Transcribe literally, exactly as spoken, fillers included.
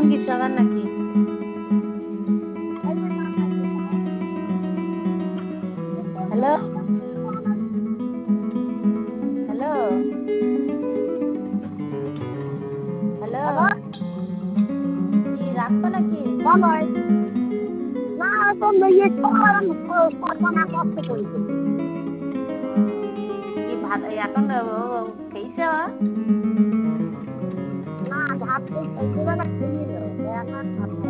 কিছু আবার নাকি? হ্যালো হ্যালো হ্যালো, কি রাখছো নাকি? না তো মেয়ে সর্বনা কষ্ট করেছে। কি ভাত এখন খেয়েছ? না ভাত খেয়ে খেয়ে খেয়ে